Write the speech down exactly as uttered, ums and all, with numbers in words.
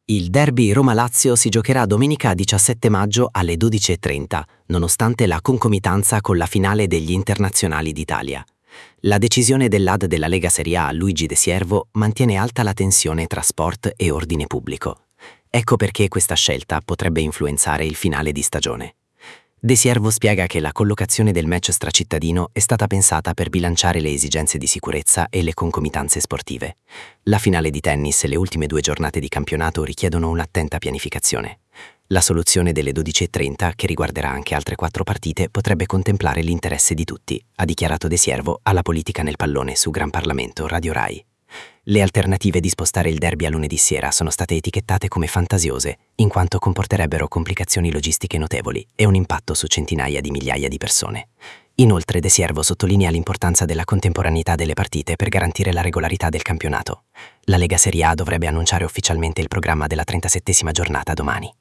Il derby Roma-Lazio si giocherà domenica diciassette maggio alle dodici e trenta, nonostante la concomitanza con la finale degli internazionali d'Italia. La decisione dell'A D della Lega Serie A, Luigi De Siervo, mantiene alta la tensione tra sport e ordine pubblico. Ecco perché questa scelta potrebbe influenzare il finale di stagione. De Siervo spiega che la collocazione del match stracittadino è stata pensata per bilanciare le esigenze di sicurezza e le concomitanze sportive. La finale di tennis e le ultime due giornate di campionato richiedono un'attenta pianificazione. La soluzione delle dodici e trenta, che riguarderà anche altre quattro partite, potrebbe contemplare l'interesse di tutti, ha dichiarato De Siervo alla Politica nel pallone su Gran Parlamento Radio Rai. Le alternative di spostare il derby a lunedì sera sono state etichettate come fantasiose, in quanto comporterebbero complicazioni logistiche notevoli e un impatto su centinaia di migliaia di persone. Inoltre De Siervo sottolinea l'importanza della contemporaneità delle partite per garantire la regolarità del campionato. La Lega Serie A dovrebbe annunciare ufficialmente il programma della trentasettesima giornata domani.